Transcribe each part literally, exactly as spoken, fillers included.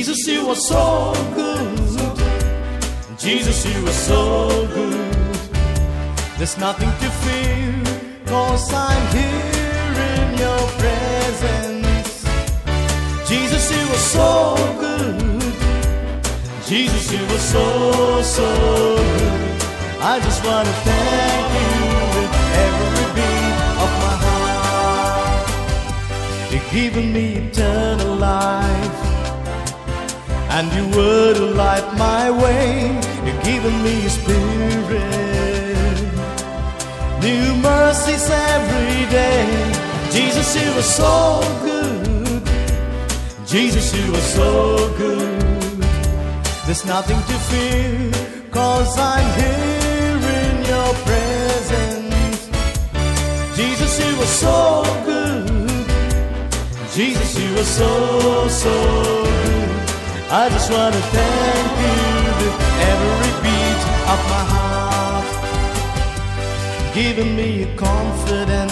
Jesus, you are so good. Jesus, you are so good. There's nothing to fear, 'cause I'm here in your presence. Jesus, you are so good. Jesus, you are so, so good. I just want to thank you with every beat of my heart. You've given me eternal life, and your word will light my way. You've given me your spirit, new mercies every day. Jesus, you are so good. Jesus, you are so good. There's nothing to fear, 'cause I'm here in your presence. Jesus, you are so good. Jesus, you are so, so good. I just want to thank you with every beat of my heart. Giving me a confidence,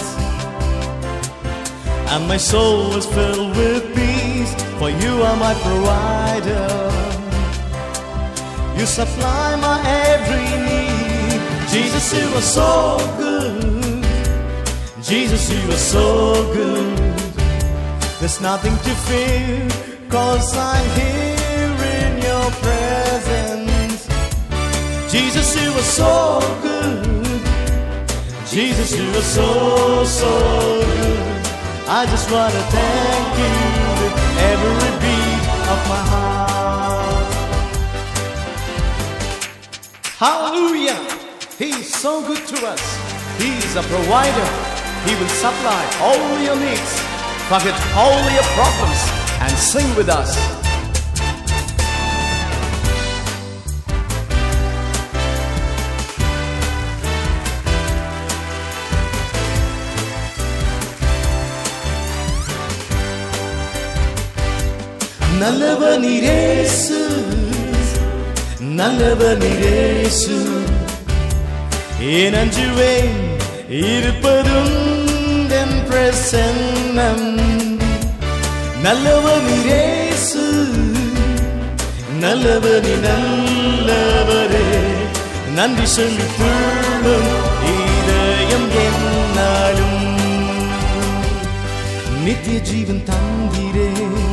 and my soul is filled with peace, for you are my provider. You supply my every need. Jesus, you are so good. Jesus, you are so good. There's nothing to fear, 'cause I'm here in your presence. Jesus, you are so good. Jesus, you are so, so good. I just want to thank you with every beat of my heart. Hallelujah! He is so good to us. He is a provider. He will supply all your needs. Forget all your problems and sing with us. நல்லவனிரேசு, நல்லவனிரேசு, ஏன் அஞ்சுவேன் இருப்பதும் என் பிரசன்னம். நல்லவனிரேசு, நல்லவனி நல்லவரே, நன்றி சொல்லி துள்ளும் இதயம் என்னாலும். நித்திய ஜீவன் தந்திரே,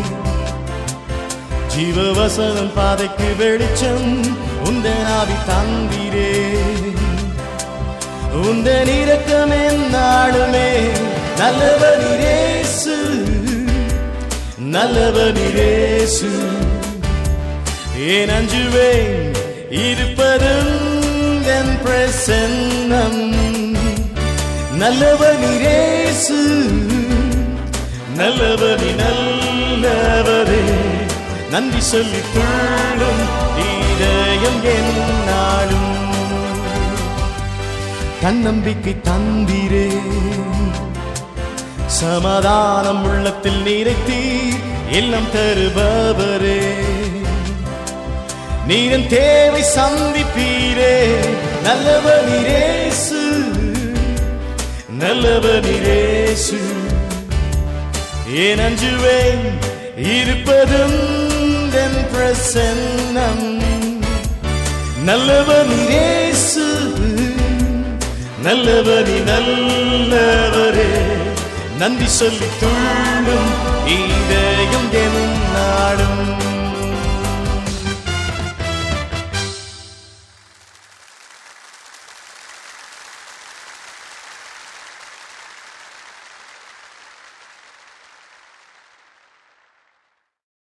ஜீவவசனம் பாதைக்கு வெளிச்சம், உந்தன் ஆவி தந்திரே. உந்தன் இரக்கம் என்னாலுமே நல்லவனிரேசு, நல்லவனிரேசு, ஏன் அஞ்சுவேன் இருப்பதும் என் பிரசன்னம். நல்லவனிரேசு, நல்லவனி நல்லவரே, நன்றி சொல்லி துள்ளும் இதயம் என்னாலும். தன்னம்பிக்கை தந்திரே, சமாதானம் உள்ளத்தில் நிறைத்தி எல்லாம் தருபவரே. நீரின் தேவை சந்திப்பீரே, நல்லவனிரேசு, நல்லவனிரேசு, ஏன் அஞ்சுவேன் இருப்பதும் என் பிரசன்னம். நல்லவனிரேசு, நல்லவனி நல்லவரே, நன்றி சொல்லி துள்ளும் இதயம் என்னாலும்.